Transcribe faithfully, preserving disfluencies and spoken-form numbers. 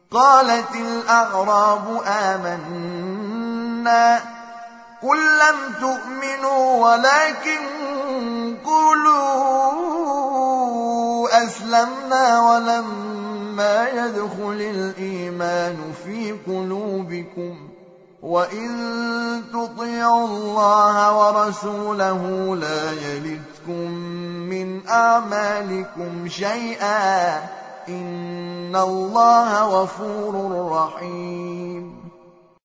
قالت الأعراب آمنا قل لم تؤمنوا ولكن قولوا أسلمنا ولما يدخل الإيمان في قلوبكم وإن تطيعوا الله ورسوله لا يلتكم من أعمالكم شيئا إن الله غفور رحيم